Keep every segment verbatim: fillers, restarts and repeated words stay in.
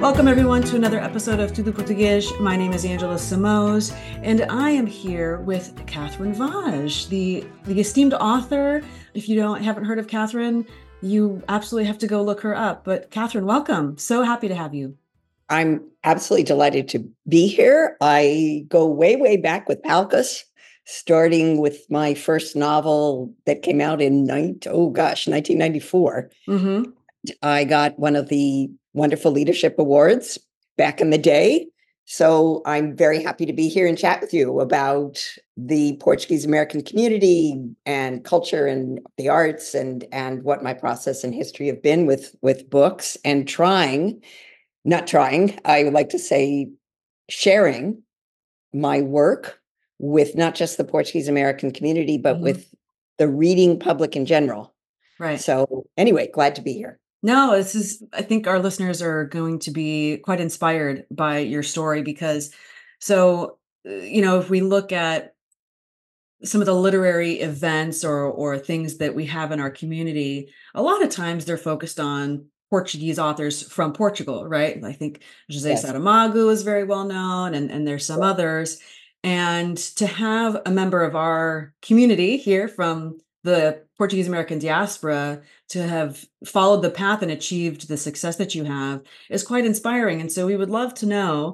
Welcome everyone to another episode of Tudo Português. My name is Angela Samos, and I am here with Catherine Vaz, the, the esteemed author. If you don't haven't heard of Catherine, you absolutely have to go look her up. But Catherine, welcome. So happy to have you. I'm absolutely delighted to be here. I go way, way back with Palkus, starting with my first novel that came out in, oh gosh, nineteen ninety-four. Mm-hmm. I got one of the wonderful leadership awards back in the day. So I'm very happy to be here and chat with you about the Portuguese American community and culture and the arts and, and what my process and history have been with, with books and trying, not trying, I would like to say sharing my work with not just the Portuguese American community, but mm-hmm. with the reading public in general. Right. So anyway, glad to be here. No, this is, I think our listeners are going to be quite inspired by your story because, so, you know, if we look at some of the literary events or, or things that we have in our community, a lot of times they're focused on Portuguese authors from Portugal, right? I think José yes. Saramago is very well known, and, and there's some yeah. others. And to have a member of our community here from the Portuguese American diaspora to have followed the path and achieved the success that you have is quite inspiring. And so we would love to know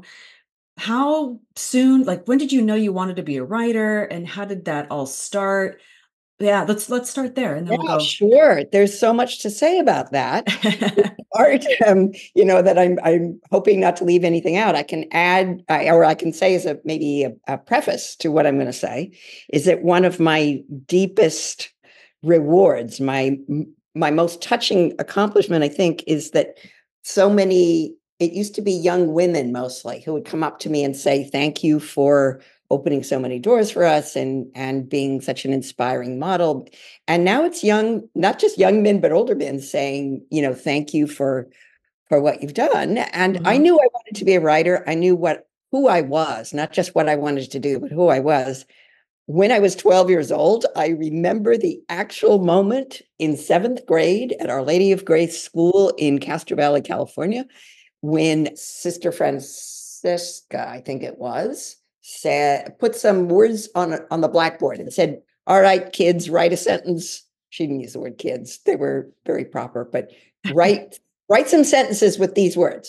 how soon, like when did you know you wanted to be a writer and how did that all start? Yeah, let's let's start there and then yeah, we'll go. Sure. There's so much to say about that. Art, um, you know, that I'm I'm hoping not to leave anything out. I can add, uh, or I can say as a maybe a, a preface to what I'm going to say, is that one of my deepest rewards, my my most touching accomplishment, I think, is that so many, it used to be young women mostly who would come up to me and say, thank you for opening so many doors for us and, and being such an inspiring model. And now it's young, not just young men, but older men saying, you know, thank you for, for what you've done. And mm-hmm. I knew I wanted to be a writer. I knew what, who I was, not just what I wanted to do, but who I was. When I was twelve years old, I remember the actual moment in seventh grade at Our Lady of Grace School in Castro Valley, California, when Sister Francisca, I think it was, said, put some words on, on the blackboard and said, all right, kids, write a sentence. She didn't use the word kids. They were very proper, but write, write some sentences with these words.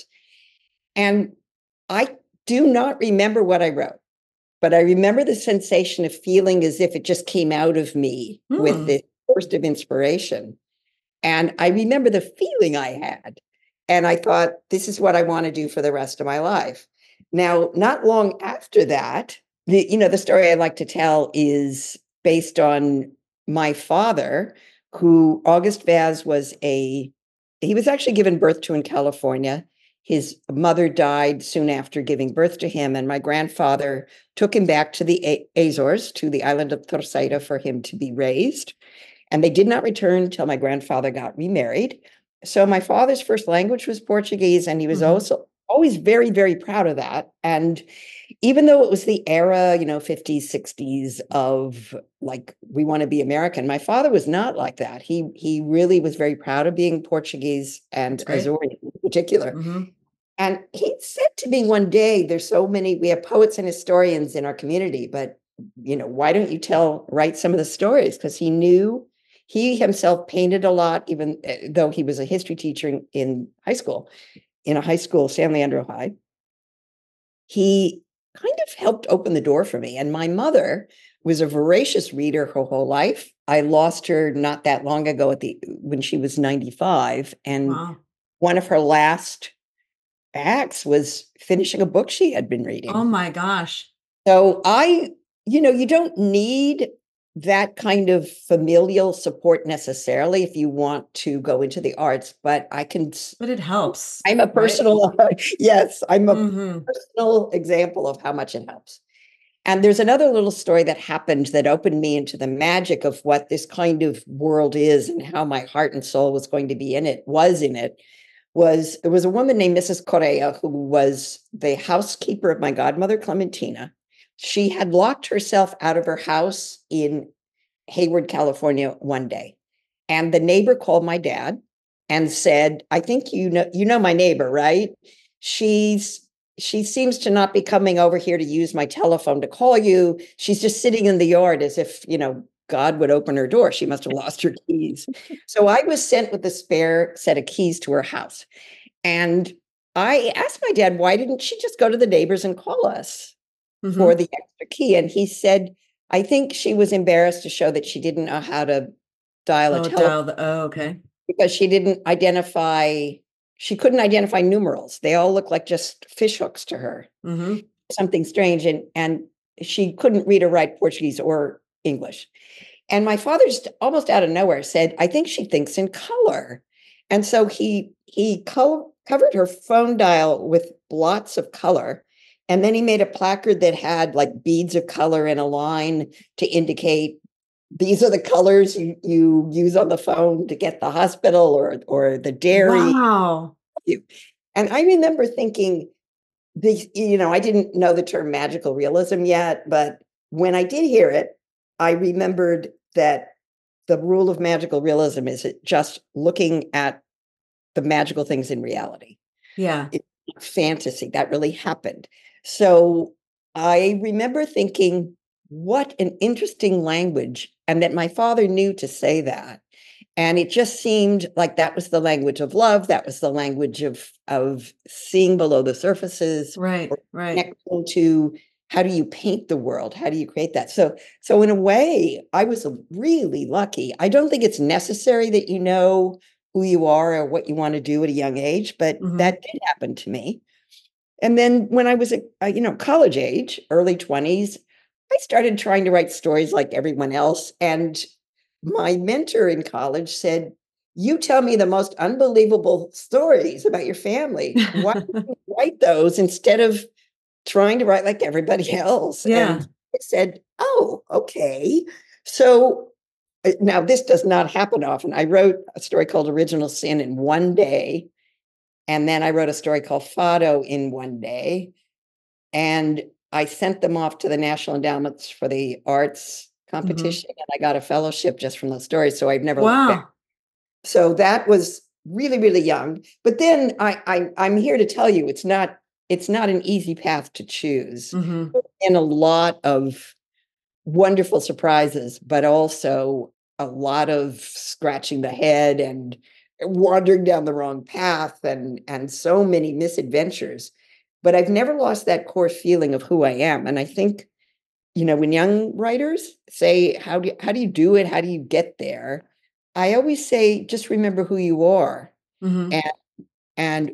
And I do not remember what I wrote. But I remember the sensation of feeling as if it just came out of me mm. with this burst of inspiration. And I remember the feeling I had. And I thought, this is what I want to do for the rest of my life. Now, not long after that, the, you know, the story I like to tell is based on my father, who August Vaz was a, he was actually given birth to in California. His mother died soon after giving birth to him, and my grandfather took him back to the a- Azores, to the island of Terceira, for him to be raised. And they did not return until my grandfather got remarried. So my father's first language was Portuguese, and he was mm-hmm. also always very, very proud of that. And even though it was the era, you know, fifties, sixties of like, we want to be American, my father was not like that. He he really was very proud of being Portuguese and Azorian in particular. Mm-hmm. And he said to me one day, there's so many, we have poets and historians in our community, but, you know, why don't you tell, write some of the stories? Because he knew, he himself painted a lot, even though he was a history teacher in, in high school, in a high school, San Leandro High. He kind of helped open the door for me. And my mother was a voracious reader her whole life. I lost her not that long ago at the when she was ninety-five. And wow. one of her last acts was finishing a book she had been reading. Oh my gosh. So I, you know, you don't need that kind of familial support necessarily if you want to go into the arts, but I can. But it helps. I'm a personal, right? yes, I'm a mm-hmm. personal example of how much it helps. And there's another little story that happened that opened me into the magic of what this kind of world is and how my heart and soul was going to be in it, was in it. Was there was a woman named Missus Correa who was the housekeeper of my godmother, Clementina. She had locked herself out of her house in Hayward, California one day. And the neighbor called my dad and said, I think you know, you know my neighbor, right? she's she seems to not be coming over here to use my telephone to call you. She's just sitting in the yard as if, you know, God would open her door. She must have lost her keys. So I was sent with a spare set of keys to her house. And I asked my dad, why didn't she just go to the neighbors and call us Mm-hmm. for the extra key? And he said, I think she was embarrassed to show that she didn't know how to dial a Oh, telephone dial the, oh, okay. because she didn't identify, she couldn't identify numerals. They all look like just fish hooks to her, Mm-hmm. something strange. And, and she couldn't read or write Portuguese or English. And my father just almost out of nowhere said, I think she thinks in color. And so he he co- covered her phone dial with blots of color. And then he made a placard that had like beads of color in a line to indicate these are the colors you, you use on the phone to get the hospital or or the dairy. Wow. And I remember thinking, the, you know, I didn't know the term magical realism yet, but when I did hear it, I remembered that the rule of magical realism is just looking at the magical things in reality. Yeah. It's not fantasy. That really happened. So I remember thinking, what an interesting language, and that my father knew to say that. And it just seemed like that was the language of love. That was the language of, of seeing below the surfaces. Right. Right. Connecting to how do you paint the world? How do you create that? So, so in a way, I was really lucky. I don't think it's necessary that you know who you are or what you want to do at a young age, but Mm-hmm. that did happen to me. And then when I was a, you know, college age, early twenties, I started trying to write stories like everyone else. And my mentor in college said, you tell me the most unbelievable stories about your family. Why don't you write those instead of trying to write like everybody else? Yeah. And I said, oh, okay. So now this does not happen often. I wrote a story called Original Sin in one day. And then I wrote a story called Fado in one day. And I sent them off to the National Endowments for the Arts competition. Mm-hmm. And I got a fellowship just from those stories. So I've never wow. looked back. So that was really, really young. But then I, I, I'm here to tell you, it's not, it's not an easy path to choose. Mm-hmm. And a lot of wonderful surprises, but also a lot of scratching the head and wandering down the wrong path and, and so many misadventures. But I've never lost that core feeling of who I am. And I think, you know, when young writers say, how do you, how do you do it? How do you get there? I always say, just remember who you are, mm-hmm. and, and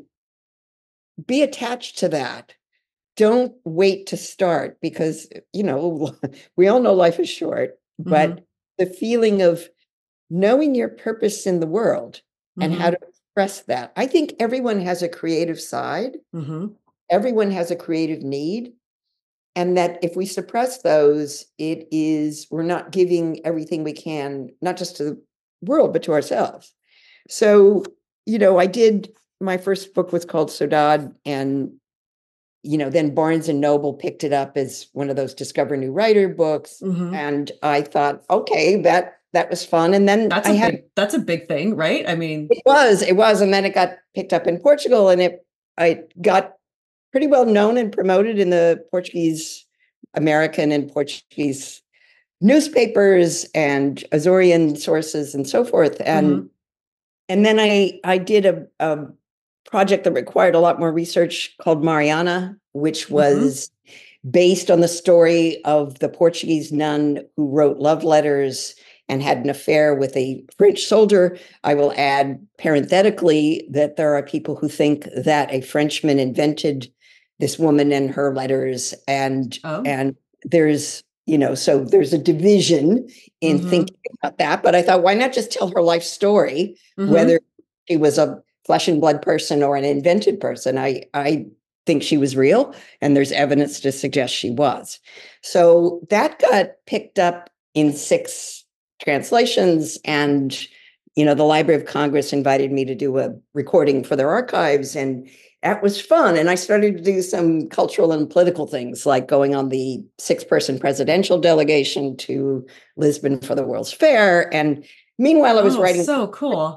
be attached to that. Don't wait to start because, you know, we all know life is short, mm-hmm. but the feeling of knowing your purpose in the world mm-hmm. and how to express that. I think everyone has a creative side. Mm-hmm. Everyone has a creative need. And that if we suppress those, it is, we're not giving everything we can, not just to the world, but to ourselves. So, you know, I did, my first book was called Saudade, and, you know, then Barnes and Noble picked it up as one of those Discover New Writer books. Mm-hmm. And I thought, okay, that, that was fun. And then that's I a had, big, that's a big thing, right? I mean, it was, it was. And then it got picked up in Portugal, and it, I got pretty well known and promoted in the Portuguese, American and Portuguese newspapers and Azorian sources and so forth. And, mm-hmm. and then I, I did a, a project that required a lot more research called Mariana, which was mm-hmm. based on the story of the Portuguese nun who wrote love letters and had an affair with a French soldier. I will add parenthetically that there are people who think that a Frenchman invented this woman and her letters, and oh. and there's, you know, so there's a division in mm-hmm. thinking about that. But I thought, why not just tell her life story, mm-hmm. whether she was a flesh and blood person or an invented person? I I think she was real, and there's evidence to suggest she was. So that got picked up in six translations, and you know, the Library of Congress invited me to do a recording for their archives, and that was fun. And I started to do some cultural and political things, like going on the six-person presidential delegation to Lisbon for the World's Fair. And meanwhile, I was oh, writing. So cool.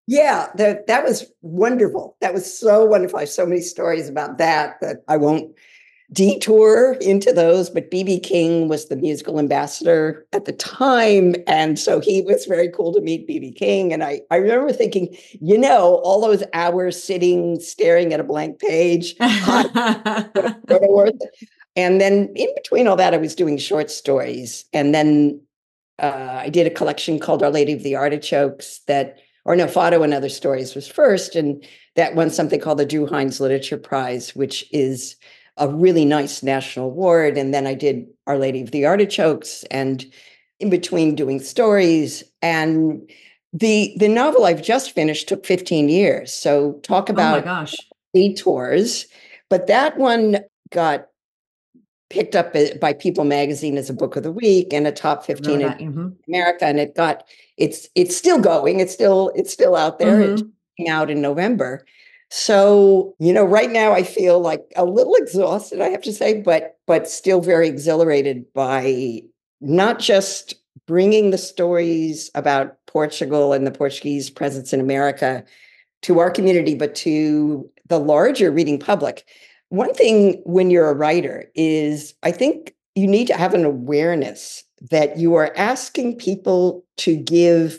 Yeah, that that was wonderful. That was so wonderful. I have so many stories about that that I won't detour into those, but B B. King was the musical ambassador at the time. And so he was very cool to meet B B. King. And I, I remember thinking, you know, all those hours sitting, staring at a blank page, hot, worth it. And then in between all that, I was doing short stories. And then uh, I did a collection called Our Lady of the Artichokes that, or no, Fado and Other Stories was first. And that won something called the Drew Hines Literature Prize, which is a really nice national award. And then I did Our Lady of the Artichokes, and in between doing stories. And the the novel I've just finished took fifteen years. So talk about oh my gosh. detours. But that one got picked up by People Magazine as a book of the week and a top fifteen in mm-hmm. America. And it got, it's it's still going. It's still, it's still out there. Mm-hmm. It's coming out in November. So, you know, right now I feel like a little exhausted, I have to say, but but still very exhilarated by not just bringing the stories about Portugal and the Portuguese presence in America to our community, but to the larger reading public. One thing when you're a writer is I think you need to have an awareness that you are asking people to give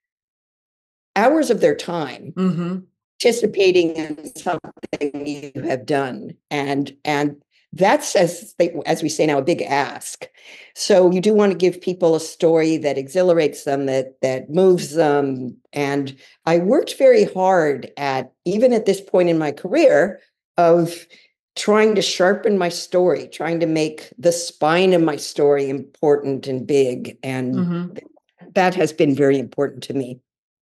hours of their time mm-hmm. participating in something you have done. And, and that's, as they, as we say now, a big ask. So you do want to give people a story that exhilarates them, that that moves them. And I worked very hard at, even at this point in my career, of trying to sharpen my story, trying to make the spine of my story important and big. And mm-hmm. that has been very important to me.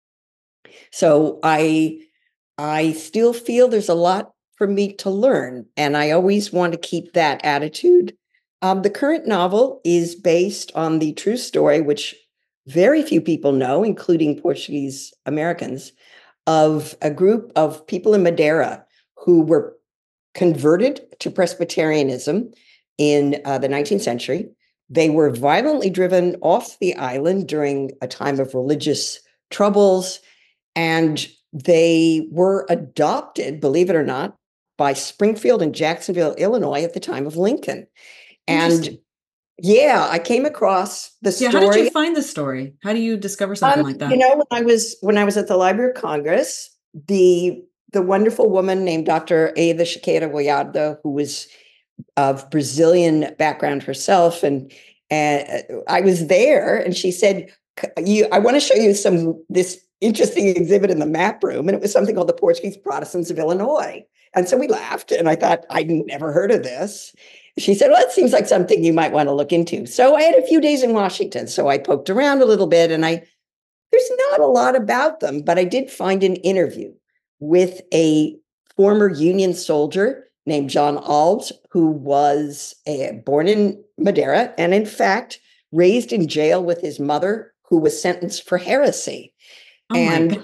So I, I still feel there's a lot for me to learn, and I always want to keep that attitude. Um, the current novel is based on the true story, which very few people know, including Portuguese Americans, of a group of people in Madeira who were converted to Presbyterianism in uh, the nineteenth century. They were violently driven off the island during a time of religious troubles, and they were adopted, believe it or not, by Springfield and Jacksonville, Illinois at the time of Lincoln. And yeah, I came across the story. Yeah, how did you find the story? How do you discover something um, like that? You know, when I was when I was at the Library of Congress, the the wonderful woman named Doctor Eva Chiqueira Gallardo, who was of Brazilian background herself, and and I was there, and she said, "You, I want to show you some this interesting exhibit in the map room," and it was something called the Portuguese Protestants of Illinois. And so we laughed, and I thought, I'd never heard of this. She said, well, it seems like something you might want to look into. So I had a few days in Washington, so I poked around a little bit, and I there's not a lot about them, but I did find an interview with a former Union soldier named John Alves, who was a, born in Madeira and, in fact, raised in jail with his mother, who was sentenced for heresy. Oh and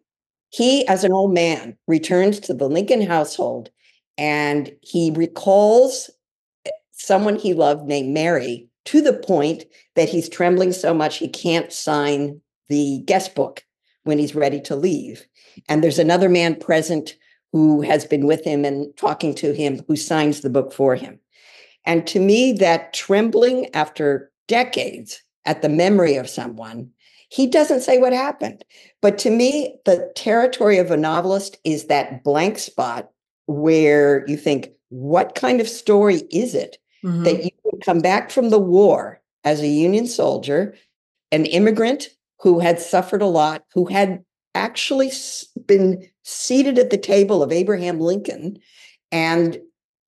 he, as an old man, returns to the Lincoln household, and he recalls someone he loved named Mary, to the point that he's trembling so much he can't sign the guest book when he's ready to leave. And there's another man present who has been with him and talking to him, who signs the book for him. And to me, that trembling after decades at the memory of someone, he doesn't say what happened. But to me, the territory of a novelist is that blank spot where you think, what kind of story is it mm-hmm. that you would come back from the war as a Union soldier, an immigrant who had suffered a lot, who had actually been seated at the table of Abraham Lincoln, and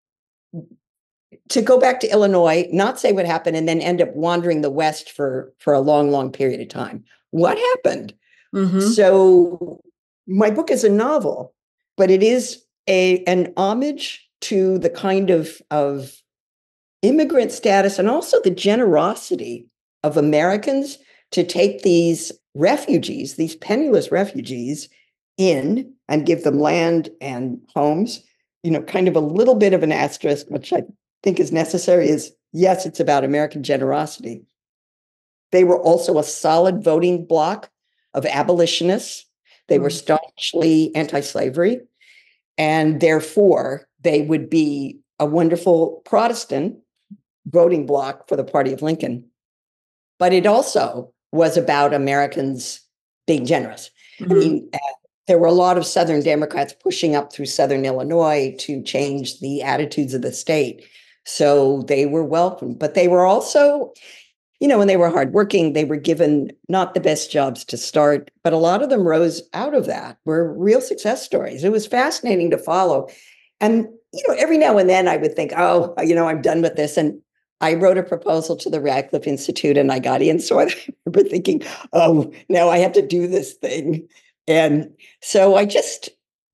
to go back to Illinois, not say what happened, and then end up wandering the West for, for a long, long period of time. What happened? Mm-hmm. So my book is a novel, but it is a an homage to the kind of, of immigrant status and also the generosity of Americans to take these refugees, these penniless refugees, in and give them land and homes. You know, kind of a little bit of an asterisk, which I think is necessary, is yes, it's about American generosity. They were also a solid voting bloc of abolitionists. They were Mm. staunchly anti-slavery, and therefore they would be a wonderful Protestant voting bloc for the party of Lincoln. But it also was about Americans being generous. I Mhm. mean, uh, there were a lot of Southern Democrats pushing up through Southern Illinois to change the attitudes of the state. So they were welcome, but they were also, you know, when they were hardworking, they were given not the best jobs to start, but a lot of them rose out of that, were real success stories. It was fascinating to follow. And, you know, every now and then I would think, oh, you know, I'm done with this. And I wrote a proposal to the Radcliffe Institute and I got in. So I remember thinking, oh, now I have to do this thing. And so I just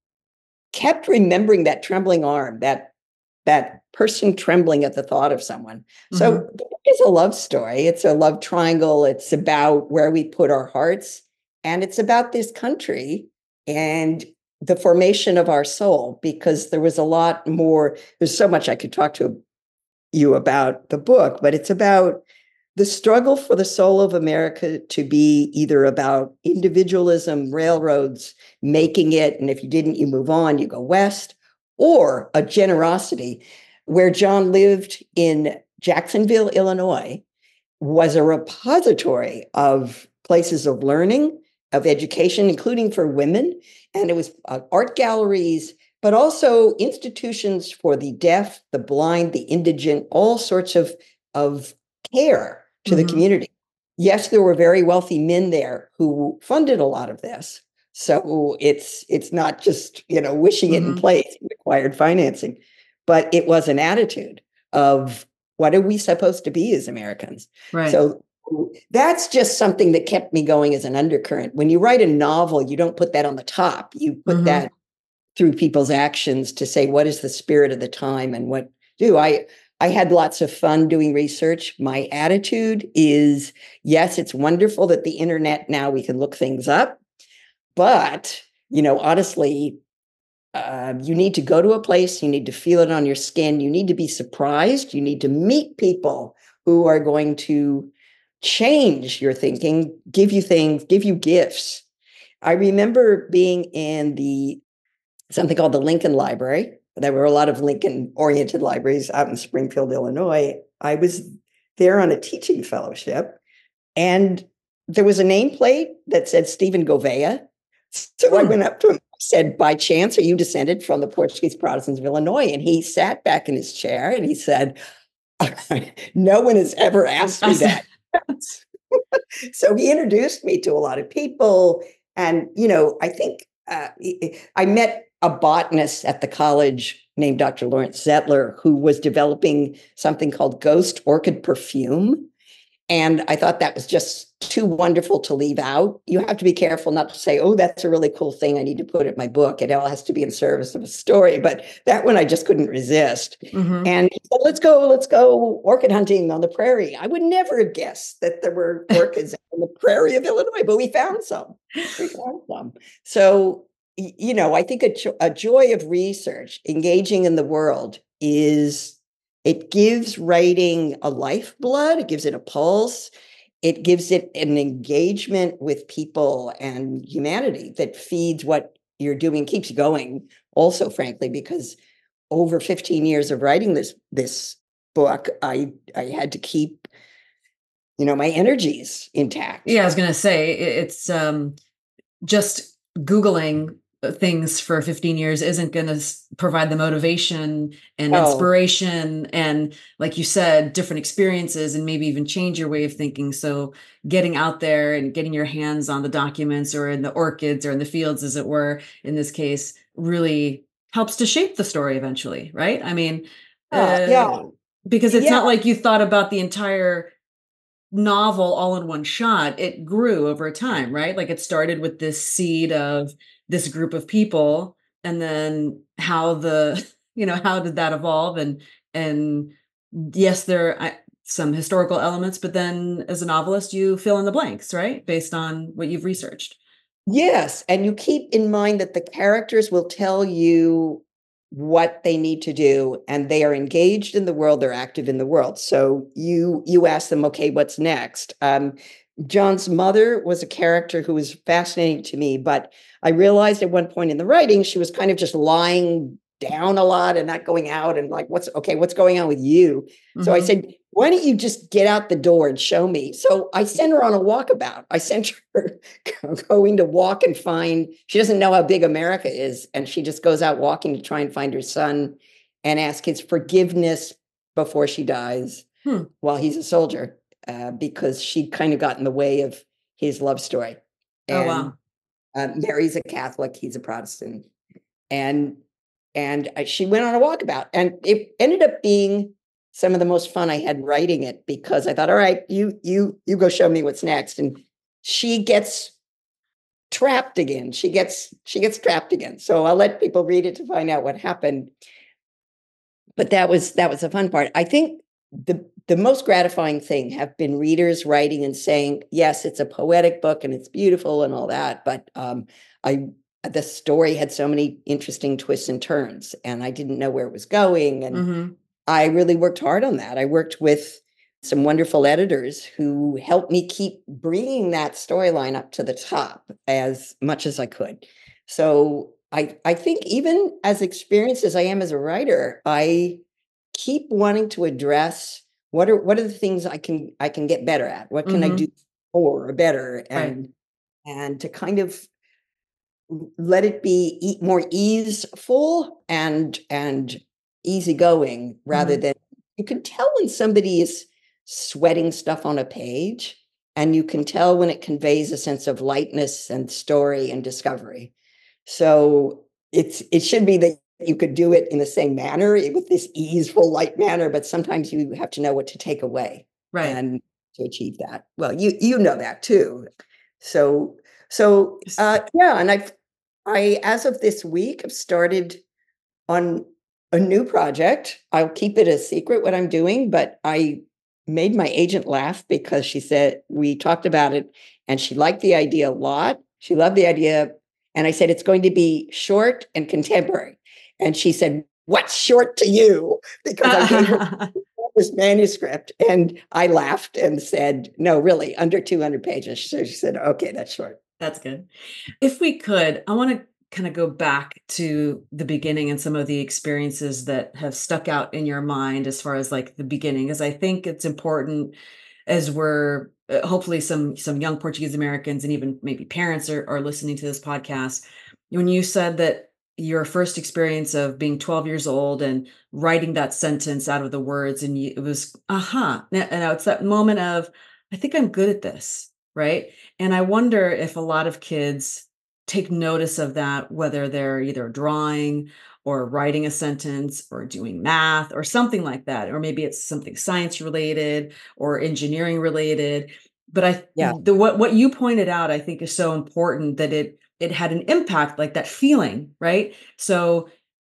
kept remembering that trembling arm, that that person trembling at the thought of someone. So Mhm. the book is a love story. It's a love triangle. It's about where we put our hearts, and it's about this country and the formation of our soul, because there was a lot more. There's so much I could talk to you about the book, but it's about the struggle for the soul of America to be either about individualism, railroads, making it, and if you didn't, you move on, you go west, or a generosity. Where John lived in Jacksonville, Illinois, was a repository of places of learning, of education, including for women. And it was uh, art galleries, but also institutions for the deaf, the blind, the indigent, all sorts of, of care to the Mhm. community. Yes, there were very wealthy men there who funded a lot of this. So it's it's not just, you know, wishing it in Mhm. place, it required financing, but it was an attitude of what are we supposed to be as Americans? Right. So that's just something that kept me going as an undercurrent. When you write a novel, you don't put that on the top. You put Mhm. that through people's actions to say, what is the spirit of the time and what do I I had lots of fun doing research. My attitude is, yes, it's wonderful that the internet now we can look things up, but you know, honestly, uh, you need to go to a place, you need to feel it on your skin, you need to be surprised, you need to meet people who are going to change your thinking, give you things, give you gifts. I remember being in the something called the Lincoln Library. There were a lot of Lincoln oriented libraries out in Springfield, Illinois. I was there on a teaching fellowship, and there was a nameplate that said Stephen Gouveia. So I Hmm. went up to him, said, by chance, are you descended from the Portuguese Protestants of Illinois? And he sat back in his chair and he said, no one has ever asked me That's that. So he introduced me to a lot of people. And, you know, I think uh, I met a botanist at the college named Doctor Lawrence Zettler, who was developing something called ghost orchid perfume. And I thought that was just too wonderful to leave out. You have to be careful not to say, oh, that's a really cool thing. I need to put it in my book. It all has to be in service of a story. But that one I just couldn't resist. Mhm. And he said, let's go, let's go orchid hunting on the prairie. I would never have guessed that there were orchids on the prairie of Illinois, but we found some. We found some. So, you know, I think a, jo- a joy of research, engaging in the world, is it gives writing a lifeblood, it gives it a pulse, it gives it an engagement with people and humanity that feeds what you're doing, keeps you going. Also, frankly, because over fifteen years of writing this this book, I I had to keep, you know, my energies intact. Yeah, I was gonna say I it's, um, just Googling, uh, things for fifteen years isn't gonna provide the motivation and Oh, inspiration and, like you said, different experiences and maybe even change your way of thinking, so getting out there and getting your hands on the documents or in the orchids or in the fields, as it were, in this case, really helps to shape the story eventually, right? I mean, yeah, yeah, uh, because it's yeah. not like you thought about the entire novel all in one shot. It grew over time, right? Like it started with this seed of this group of people, and then how the you know how did that evolve? And and yes, there are some historical elements, but then as a novelist, you fill in the blanks, right, based on what you've researched. Yes, and you keep in mind that the characters will tell you what they need to do, and they are engaged in the world, they're active in the world. So you you ask them, okay, what's next? Um, John's mother was a character who was fascinating to me, but I realized at one point in the writing, she was kind of just lying down a lot and not going out and like, what's okay, what's going on with you? So I Mhm. said, why don't you just get out the door and show me? So I sent her on a walkabout. I sent her going to walk and find, she doesn't know how big America is. And she just goes out walking to try and find her son and ask his forgiveness before she dies Hmm. while he's a soldier, uh, because she kind of got in the way of his love story. Oh, And wow. uh, Mary's a Catholic, he's a Protestant. And and uh, she went on a walkabout, and it ended up being some of the most fun I had writing it, because I thought, all right, you you you go show me what's next. And she gets trapped again. She gets she gets trapped again. So I'll let people read it to find out what happened. But that was that was the fun part. I think the the most gratifying thing have been readers writing and saying, yes, it's a poetic book and it's beautiful and all that, but um, I the story had so many interesting twists and turns, and I didn't know where it was going. And Mhm. I really worked hard on that. I worked with some wonderful editors who helped me keep bringing that storyline up to the top as much as I could. So I I think even as experienced as I am as a writer, I keep wanting to address what are what are the things I can I can get better at? What can I do Mhm. more or better? Right. And and to kind of let it be e- more easeful and and easygoing, rather Mhm. than, you can tell when somebody is sweating stuff on a page, and you can tell when it conveys a sense of lightness and story and discovery. So it's it should be that you could do it in the same manner, with this easeful light manner, but sometimes you have to know what to take away Right. and to achieve that. Well, you you know that too. So so S uh yeah, and I've I, as of this week, have started on a new project. I'll keep it a secret what I'm doing, but I made my agent laugh because she said, we talked about it and she liked the idea a lot. She loved the idea. And I said, it's going to be short and contemporary. And she said, what's short to you? Because I gave her this manuscript, and I laughed and said, no, really, under two hundred pages. So she said, okay, that's short. That's good. If we could, I wanna kinda go back to the beginning and some of the experiences that have stuck out in your mind as far as, like, the beginning, as I think it's important as we're uh, hopefully some some young Portuguese Americans and even maybe parents are are listening to this podcast. When you said that your first experience of being twelve years old and writing that sentence out of the words and you it was, "Uh-huh." N and now it's that moment of, "I think I'm good at this." Right? And I wonder if a lot of kids take notice of that, whether they're either drawing or writing a sentence or doing math or something like that, or maybe it's something science related or engineering related. But I Yeah. the what what you pointed out, I think is so important that it it had an impact, like that feeling, right? So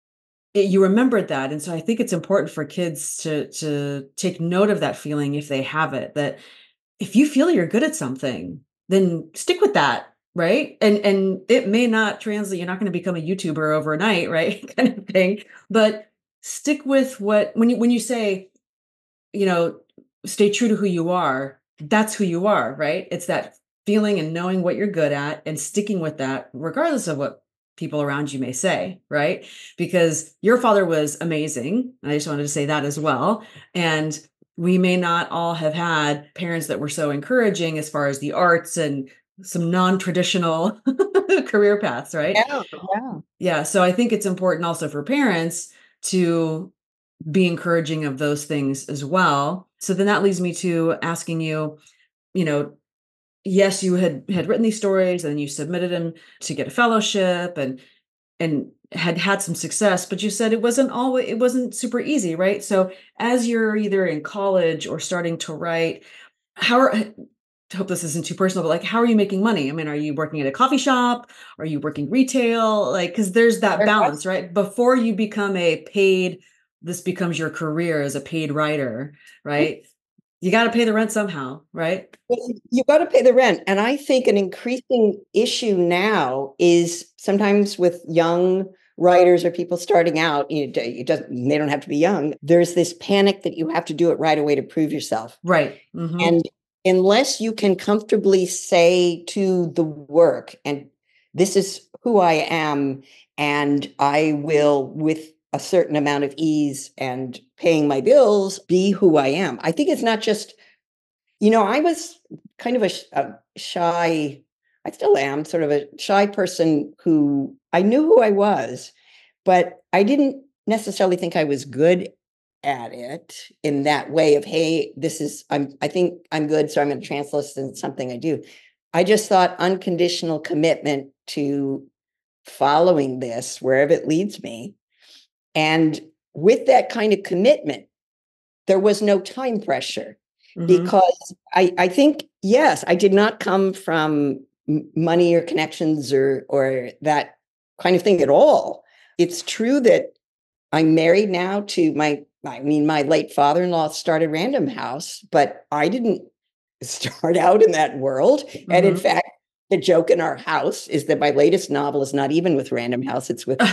it, you remembered that, and so I think it's important for kids to to take note of that feeling if they have it. That if you feel you're good at something, then stick with that, right? And and it may not translate, you're not gonna become a YouTuber overnight, right? Kind of thing. But stick with what when you when you say, you know, stay true to who you are, that's who you are, right? It's that feeling and knowing what you're good at and sticking with that regardless of what people around you may say, right? Because your father was amazing. And I just wanted to say that as well. And we may not all have had parents that were so encouraging as far as the arts and some non-traditional career paths, right? Yeah. Yeah. Yeah, so I think it's important also for parents to be encouraging of those things as well. So then that leads me to asking you, you know, yes, you had had written these stories and you submitted them to get a fellowship and and had had some success, but you said it wasn't always it wasn't super easy, right? So as you're either in college or starting to write, how are I hope this isn't too personal, but like how are you making money? I mean, are you working at a coffee shop? Are you working retail? Like, because there's that There balance, right? Before you become a paid, this becomes your career as a paid writer, right? You got to pay the rent somehow, right? Well, you got to pay the rent. And I think an increasing issue now is sometimes with young writers or people starting out, you know, it doesn't, they don't have to be young. There's this panic that you have to do it right away to prove yourself. Right. Hmm. And unless you can comfortably say to the work, and this is who I am, and I will, with a certain amount of ease and paying my bills, be who I am. I think it's not just, you know, I was kind of a, a shy, I still am sort of a shy person who I knew who I was, but I didn't necessarily think I was good at it in that way of, hey, this is, I'm, I think I'm good, so I'm going to translate this into something I do. I just thought unconditional commitment to following this wherever it leads me. And with that kind of commitment, there was no time pressure Mm-hmm. because I, I think, yes, I did not come from money or connections or, or that kind of thing at all. It's true that I'm married now to my, I mean, my late father-in-law started Random House, but I didn't start out in that world. Mm-hmm. And in fact, the joke in our house is that my latest novel is not even with Random House. It's with,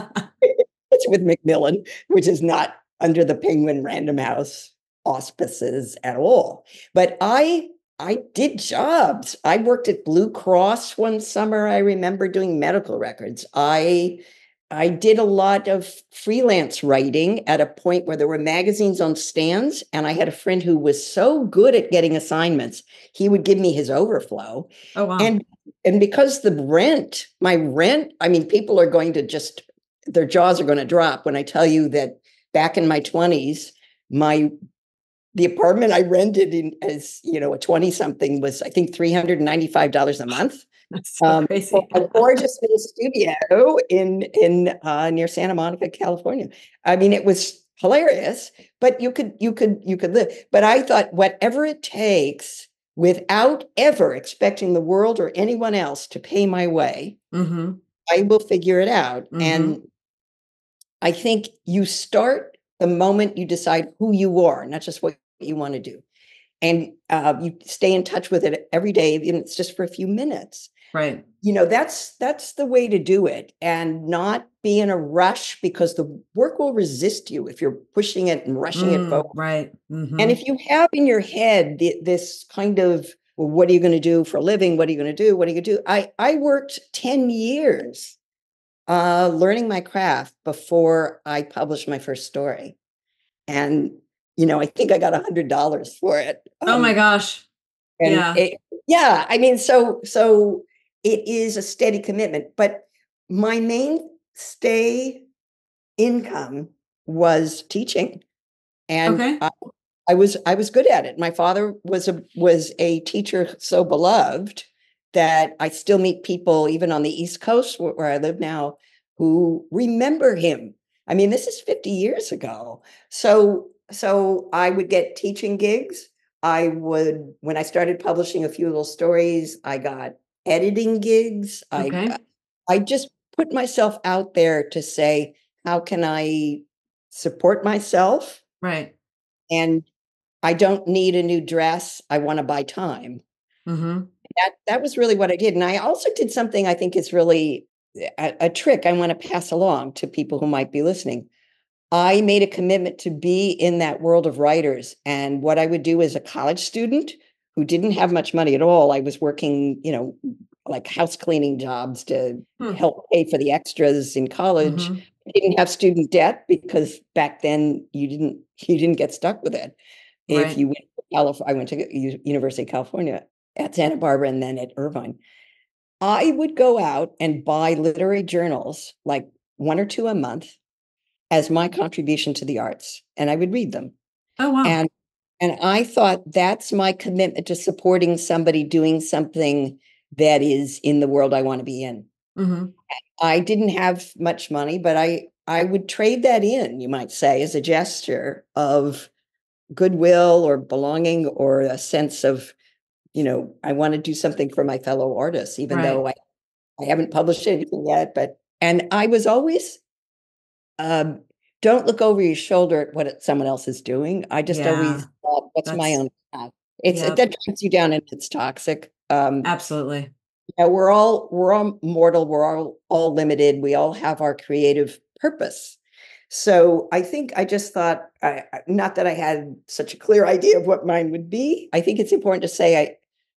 it's with Macmillan, which is not under the Penguin Random House auspices at all. But I I did jobs. I worked at Blue Cross one summer. I remember doing medical records. I I did a lot of freelance writing at a point where there were magazines on stands, and I had a friend who was so good at getting assignments, he would give me his overflow. Oh, wow. And and because the rent, my rent, I mean, people are going to just, their jaws are going to drop when I tell you that back in my twenties, my the apartment I rented in as, you know, a twenty-something was, I think, three hundred ninety-five dollars a month. That's so um, crazy. a gorgeous new studio in in uh, near Santa Monica, California. I mean, it was hilarious, but you could you could you could live. But I thought, whatever it takes, without ever expecting the world or anyone else to pay my way, mm-hmm. I will figure it out. Mm-hmm. And I think you start the moment you decide who you are, not just what you want to do. And uh, you stay in touch with it every day, and it's just for a few minutes. Right. You know, that's that's the way to do it, and not be in a rush, because the work will resist you if you're pushing it and rushing mm, it forward. Right. Mm-hmm. And if you have in your head the, this kind of, well, what are you going to do for a living? What are you going to do? What are you going to do? I, I worked ten years uh, learning my craft before I published my first story. And, you know, I think I got a hundred dollars for it. Um, oh my gosh. And yeah. It, yeah. I mean, so, so it is a steady commitment, but my mainstay income was teaching. And okay. I, I was, I was good at it. My father was a, was a teacher so beloved that I still meet people, even on the East Coast where, where I live now, who remember him. I mean, this is fifty years ago. So, so I would get teaching gigs. I would, when I started publishing a few little stories, I got editing gigs. Okay. I, I just put myself out there to say, how can I support myself? Right. And I don't need a new dress. I want to buy time. Mm-hmm. That, that was really what I did. And I also did something I think is really a, a trick I want to pass along to people who might be listening. I made a commitment to be in that world of writers. And what I would do as a college student who didn't have much money at all, I was working, you know, like house cleaning jobs to hmm. help pay for the extras in college. Mm-hmm. I didn't have student debt because back then you didn't you didn't get stuck with it. Right. If you went to California, I went to U- University of California at Santa Barbara and then at Irvine. I would go out and buy literary journals, like one or two a month, as my contribution to the arts, and I would read them. Oh, wow. And, and I thought that's my commitment to supporting somebody doing something that is in the world I want to be in. Mm-hmm. I didn't have much money, but I, I would trade that in, you might say, as a gesture of goodwill or belonging or a sense of, you know, I want to do something for my fellow artists, even right. though I, I haven't published anything yet. But, and I was always, um, don't look over your shoulder at what someone else is doing. I just yeah. always thought, what's That's, my own path? It's yep. that drags you down and it's toxic. Um, Absolutely. You know, we're all we're all mortal. We're all all limited. We all have our creative purpose. So I think I just thought, I, I- not that I had such a clear idea of what mine would be. I think it's important to say I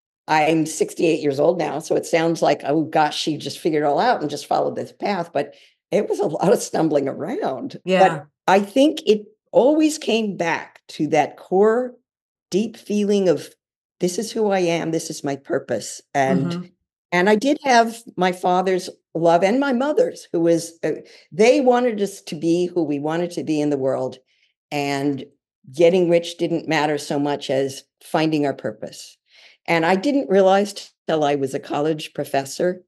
I'm sixty-eight years old now, so it sounds like, oh gosh, she just figured it all out and just followed this path, but it was a lot of stumbling around. But Yeah. I think it always came back to that core deep feeling of this is who I am, this is my purpose. And Mhm. and I did have my father's love and my mother's, who was uh, they wanted us to be who we wanted to be in the world, and getting rich didn't matter so much as finding our purpose. And I didn't realize till I was a college professor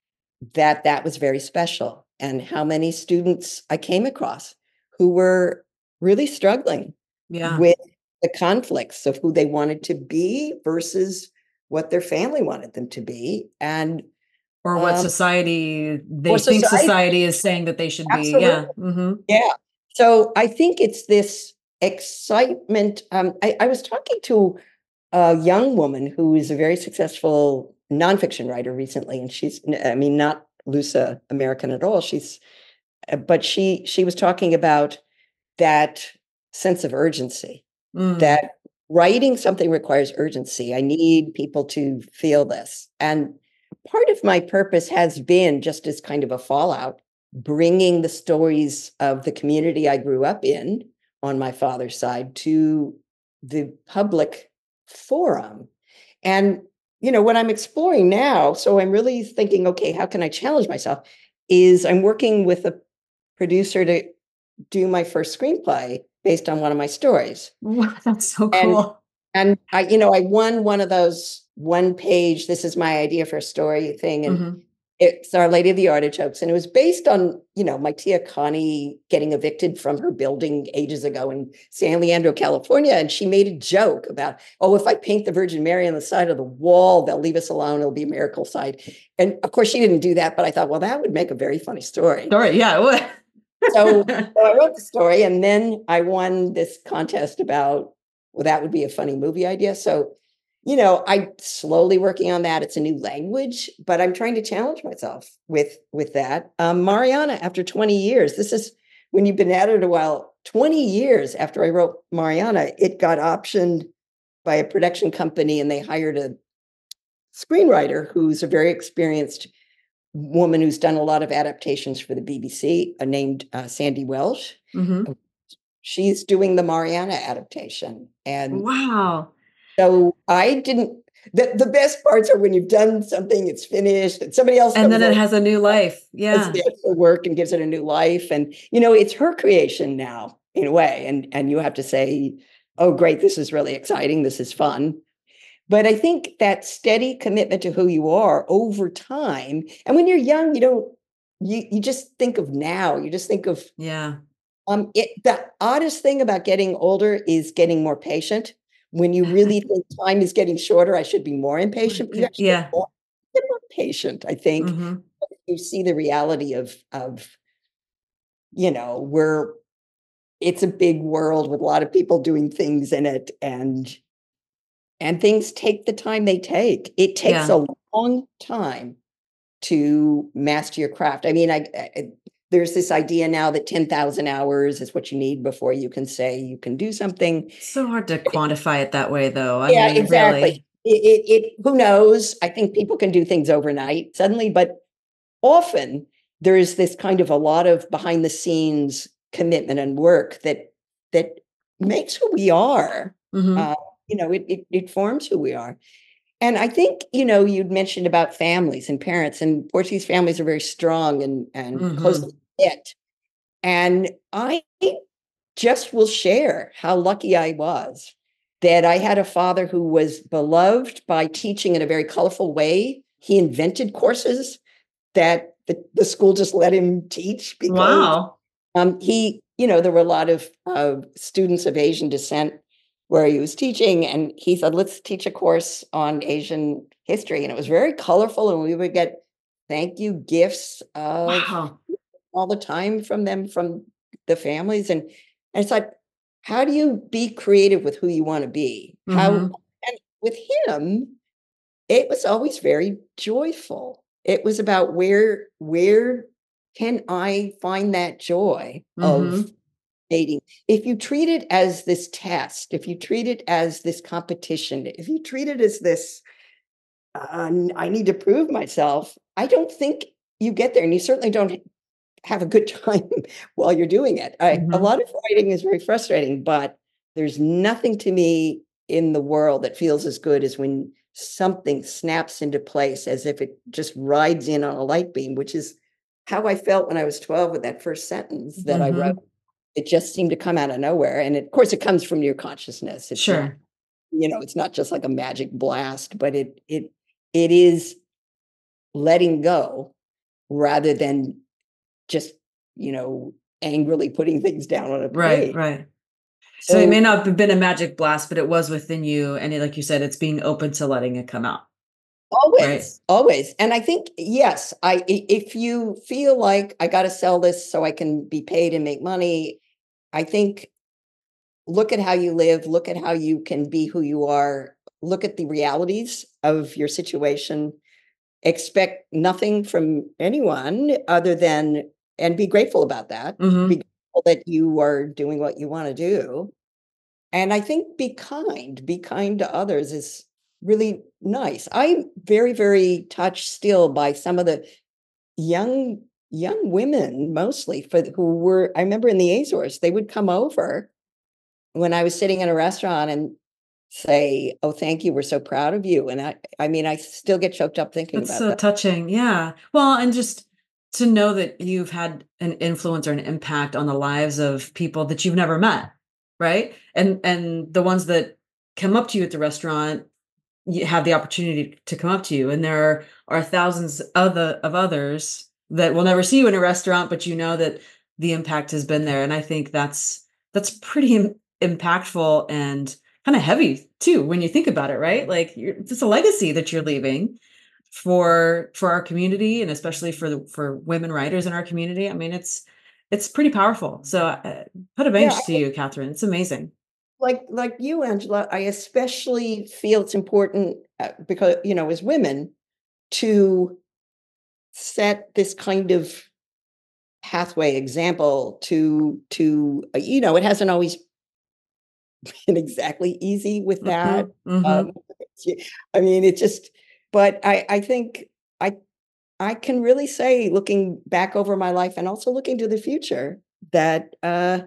that that was very special, and how many students I came across who were really struggling Yeah. with the conflicts of who they wanted to be versus what their family wanted them to be. And Or what um, society they or think society, society is saying that they should be. Yeah. absolutely. Mhm. Yeah. So I think it's this excitement. Um, I, I was talking to a young woman who is a very successful nonfiction writer recently, and she's, I mean, not Lusa American at all. She's, uh, but she she was talking about that sense of urgency, Mm. that writing something requires urgency. I need people to feel this. And part of my purpose has been, just as kind of a fallout, bringing the stories of the community I grew up in on my father's side to the public forum. And, you know, what I'm exploring now, so I'm really thinking, okay, how can I challenge myself? Is I'm working with a producer to do my first screenplay based on one of my stories. Wow, that's so And cool. and I, you know, I won one of those one page, this is my idea for a story thing. And Mhm. it's Our Lady of the Artichokes. And it was based on, you know, my Tia Connie getting evicted from her building ages ago in San Leandro, California. And she made a joke about, oh, if I paint the Virgin Mary on the side of the wall, they'll leave us alone. It'll be a miracle side. And of course, she didn't do that. But I thought, well, that would make a very funny story. Sorry, yeah, it So, would. so I wrote the story, and then I won this contest about, well, that would be a funny movie idea. So, you know, I'm slowly working on that. It's a new language, but I'm trying to challenge myself with with that. Um, Mariana, after twenty years, this is when you've been at it a while. twenty years after I wrote Mariana, it got optioned by a production company, and they hired a screenwriter who's a very experienced woman who's done a lot of adaptations for the B B C, uh, named uh, Sandy Welsh. Mhm. She's doing the Mariana adaptation. And Wow. so I didn't, the, the best parts are when you've done something, it's finished, and somebody else And comes then it along, has a new life. does Yeah. the extra work and gives it a new life. And, you know, it's her creation now in a way. And, and you have to say, oh, great, this is really exciting. This is fun. But I think that steady commitment to who you are over time. And when you're young, you don't, you, you just think of now. You just think of, Yeah. um, it, the oddest thing about getting older is getting more patient. When you really think time is getting shorter, I should be more impatient. But you Okay. actually get Yeah. more, get more patient, I think. Mhm. You see the reality of, of, you know, we're, it's a big world with a lot of people doing things in it. And And things take the time they take. It takes Yeah. a long time to master your craft. I mean, I, I there's this idea now that ten thousand hours is what you need before you can say you can do something. So hard to quantify it that way, though. I Yeah, mean, exactly. really. It, it, it who knows? I think people can do things overnight suddenly, but often there is this kind of a lot of behind the scenes commitment and work that that makes who we are. Mhm. Uh, you know, it, it it forms who we are. And I think, you know, you'd mentioned about families and parents, and Portuguese families are very strong and, and closely Mhm. knit. And I just will share how lucky I was that I had a father who was beloved by teaching in a very colorful way. He invented courses that the, the school just let him teach because Wow. um, he, you know, there were a lot of uh, students of Asian descent where he was teaching, and he said, let's teach a course on Asian history. And it was very colorful, and we would get thank you gifts of Wow. all the time from them, from the families. And, and it's like, how do you be creative with who you want to be? How, Mhm. and with him, it was always very joyful. It was about where, where can I find that joy of Mhm. dating? If you treat it as this test, if you treat it as this competition, if you treat it as this, uh, I need to prove myself, I don't think you get there, and you certainly don't have a good time while you're doing it. I a Mhm. lot of writing is very frustrating, but there's nothing to me in the world that feels as good as when something snaps into place as if it just rides in on a light beam, which is how I felt when I was twelve with that first sentence that I wrote. Mhm. It just seemed to come out of nowhere, and it, of course, it comes from your consciousness. It's not, Sure. you know, it's not just like a magic blast, but it it it is letting go rather than just, you know, angrily putting things down on a Right, page. right. So it may So not have been a magic blast, but it was within you, and it like you said, it's being open to letting it come out, right? always, always. And I think, yes, I i- if you feel like I got to sell this so I can be paid and make money, I think look at how you live, look at how you can be who you are, look at the realities of your situation, expect nothing from anyone other than, and be grateful about that. Be Mhm. grateful that you are doing what you want to do. And I think be kind, be kind to others is really nice. I'm very, very touched still by some of the young young women mostly for the- who were, I remember in the Azores, they would come over when I was sitting in a restaurant and say, "Oh, thank you. We're so proud of you." And I I mean, I still get choked up thinking That's about so that. touching. Yeah. Well, and just to know that you've had an influence or an impact on the lives of people that you've never met, right? And and the ones that come up to you at the restaurant, you have the opportunity to come up to you, and there are, are thousands other of others that will never see you in a restaurant, but you know that the impact has been there. And I think that's that's pretty im- impactful and kind of heavy too when you think about it, right? Like you're, it's a legacy that you're leaving for for our community, and especially for the for women writers in our community. I mean, it's it's pretty powerful. So uh, put a Yeah, bench to you, Catherine. It's amazing. like like you, Angela, I especially feel it's important, uh, because, you know, as women to set this kind of pathway example to to uh, you know, it hasn't always been exactly easy with that. Hmm. Hmm. Um, I mean, it just, but I I think I I can really say, looking back over my life and also looking to the future, that uh,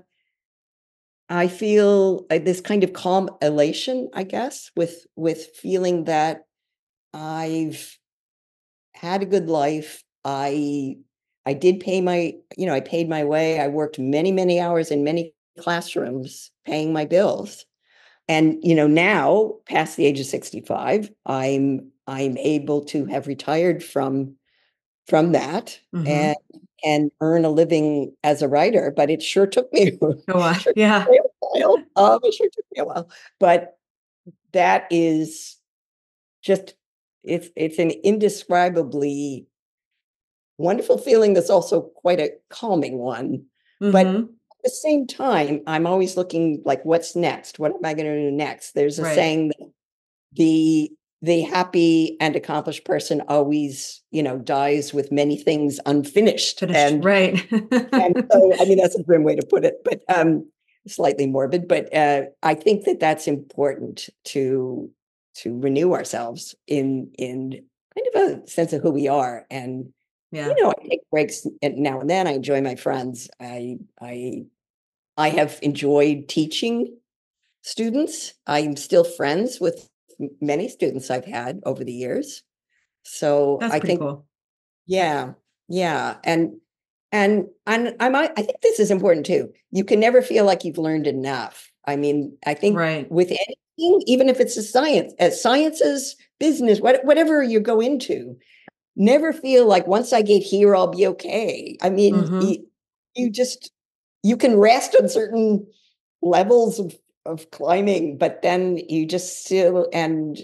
I feel uh, this kind of calm elation, I guess, with with feeling that I've had a good life. I I did pay my, you know, I paid my way. I worked many, many hours in many classrooms paying my bills. And, you know, now past the age of sixty-five, I'm I'm able to have retired from from that Hmm. and and earn a living as a writer, but it sure took me Oh, uh, sure took yeah. me a while. Um, it sure took me a while. But that is just, it's it's an indescribably wonderful feeling that's also quite a calming one. But at Hmm. the same time, I'm always looking like, what's next? What am I going to do next? There's a Right. saying that the the happy and accomplished person always, you know, dies with many things unfinished. Finished. And Right. and so, I mean, that's a grim way to put it, but um, slightly morbid. But uh, I think that that's important to to renew ourselves in in kind of a sense of who we are. And you Yeah. know, I take breaks and now and then. I enjoy my friends. I I I have enjoyed teaching students. I'm still friends with m- many students I've had over the years. So That's I pretty think, cool. yeah, yeah, and and and I might, I think this is important too. You can never feel like you've learned enough. I mean, I think Right. with anything, even if it's a science, as sciences, business, what, whatever you go into, never feel like once I get here, I'll be okay. I mean, Hmm. you, you just, you can rest on certain levels of of climbing, but then you just still, and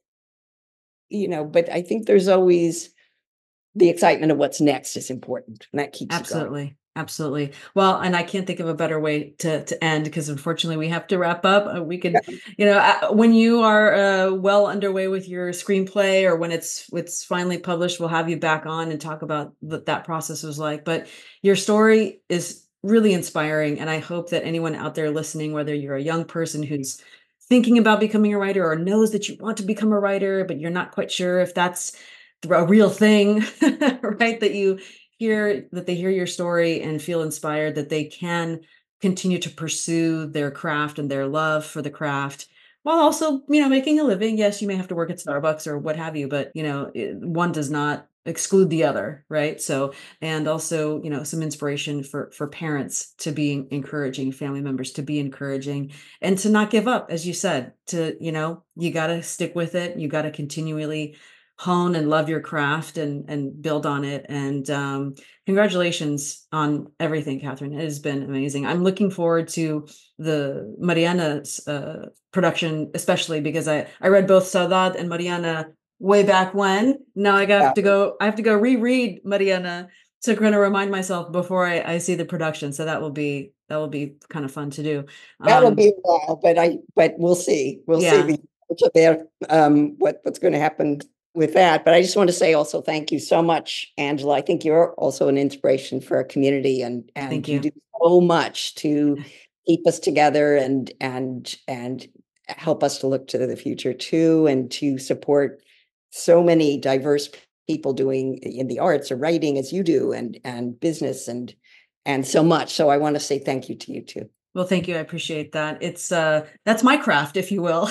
you know, but I think there's always the excitement of what's next is important, and that keeps you going. Absolutely. Absolutely. Well, and I can't think of a better way to to end because unfortunately we have to wrap up. Uh, we could, Yeah. you know, uh, when you are uh, well underway with your screenplay or when it's it's finally published, we'll have you back on and talk about what that process was like. But your story is really inspiring, and I hope that anyone out there listening, whether you're a young person who's thinking about becoming a writer or knows that you want to become a writer, but you're not quite sure if that's a real thing, right? That you hear that they hear your story and feel inspired that they can continue to pursue their craft and their love for the craft while also, you know, making a living. Yes, you may have to work at Starbucks or what have you, but you know, it, one does not exclude the other, right? So, and also, you know, some inspiration for for parents to be encouraging, family members to be encouraging, and to not give up, as you said. To, you know, you got to stick with it. You got to continually hone and love your craft and and build on it. And um, congratulations on everything, Catherine. It has been amazing. I'm looking forward to the Mariana's uh, production, especially because I I read both Saudade and Mariana way back when. Now I Yeah. have to go. I have to go reread Mariana to kind of remind myself before I, I see the production. So that will be that will be kind of fun to do. That'll Um, be a while, but I but we'll see. We'll see yeah, the about um what what's going to happen with that. But I just want to say also thank you so much, Angela. I think you're also an inspiration for our community, and and thank you you. do so much to keep us together and and and help us to look to the future too, and to support so many diverse people doing in the arts or writing as you do, and and business and and so much. So I want to say thank you to you too. Well, thank you. I appreciate that. It's uh that's my craft, if you will,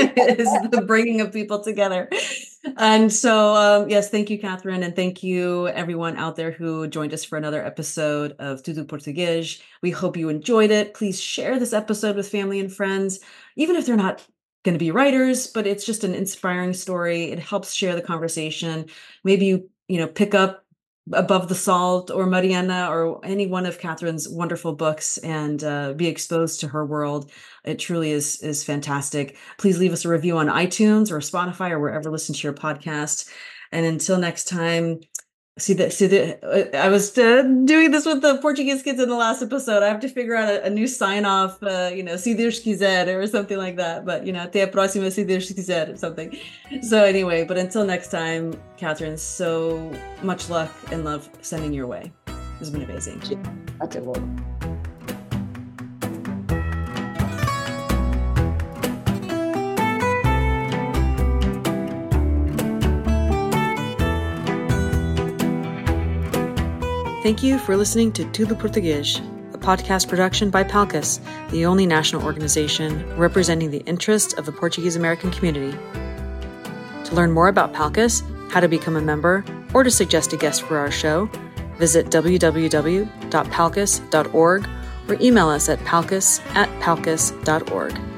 is the bringing of people together. And so, um, yes, thank you, Catherine, and thank you, everyone out there who joined us for another episode of Tudo Português. We hope you enjoyed it. Please share this episode with family and friends, even if they're not going to be writers, but it's just an inspiring story. It helps share the conversation. Maybe you, you know, pick up Above the Salt or Mariana or any one of Catherine's wonderful books and uh, be exposed to her world. It truly is is fantastic. Please leave us a review on iTunes or Spotify or wherever you listen to your podcast. And until next time, see that see that uh, I was uh, doing this with the Portuguese kids in the last episode. I have to figure out a, a new sign off, uh, you know, se Deus quiser or something like that. But you know, até a próxima se Deus quiser or something. So anyway, but until next time, Catherine, so much luck and love sending your way. It's been amazing. Até logo. Thank you for listening to Tudo Português, a podcast production by Palcus, the only national organization representing the interests of the Portuguese American community. To learn more about Palcus, how to become a member, or to suggest a guest for our show, visit w w w dot palcus dot org or email us at palcus at palcus dot org.